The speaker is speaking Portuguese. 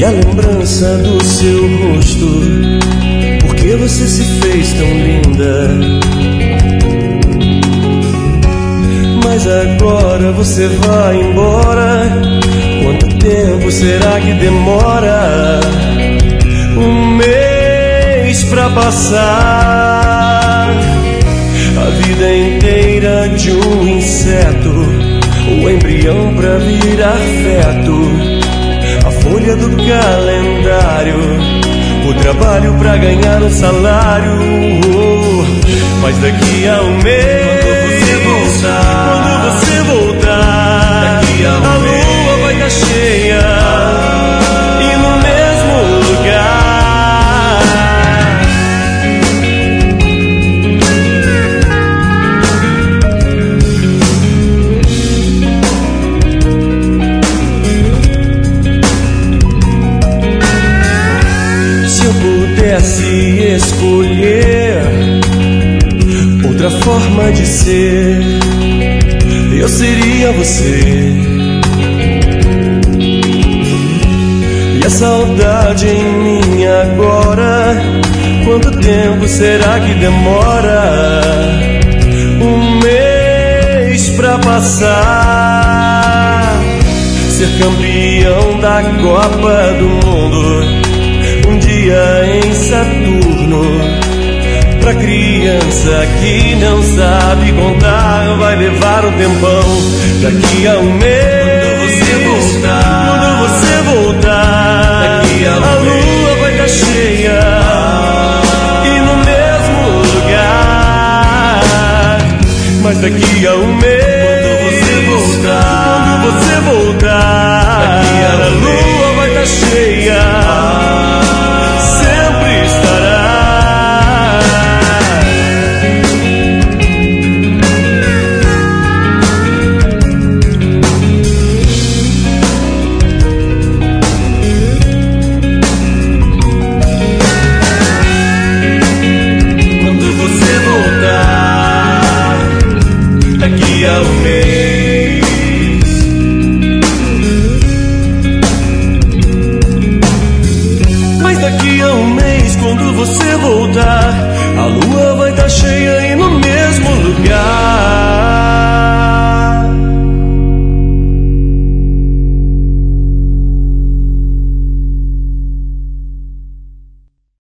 a lembrança do seu rosto. Por que você se fez tão linda? Mas agora você vai embora. Quanto tempo será que demora? Um mês pra passar. A vida inteira de um inseto, o embrião pra virar feto, a folha do calendário, o trabalho pra ganhar um salário. Mas daqui a um mês, quando você voltar, daqui a lua vai estar cheia e no mesmo lugar. Se eu pudesse escolher outra forma de ser, eu seria você. E a saudade em mim agora, quanto tempo será que demora? Um mês pra passar. Ser campeão da Copa do Mundo, um dia em Saturno. Pra criança que não sabe contar, vai levar um tempão. Daqui a um mês, quando você voltar, daqui a lua vai estar cheia e no mesmo lugar. Mas daqui a um mês, quando você voltar,